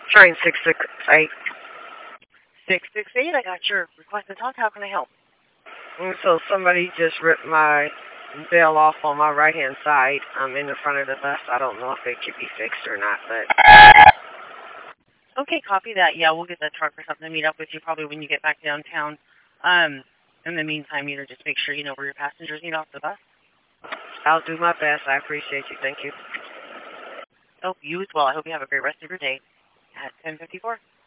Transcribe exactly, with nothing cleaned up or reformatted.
Train six six eight. six six eight, I got your request to talk. How can I help? And so somebody just ripped my bell off on my right-hand side. I'm in the front of the bus. I don't know if it could be fixed or not, but... Okay, copy that. Yeah, we'll get that truck or something to meet up with you probably when you get back downtown. Um, in the meantime, either just make sure you know where your passengers need off the bus. I'll do my best. I appreciate you. Thank you. Oh, you as well. I hope you have a great rest of your day. At ten fifty-four.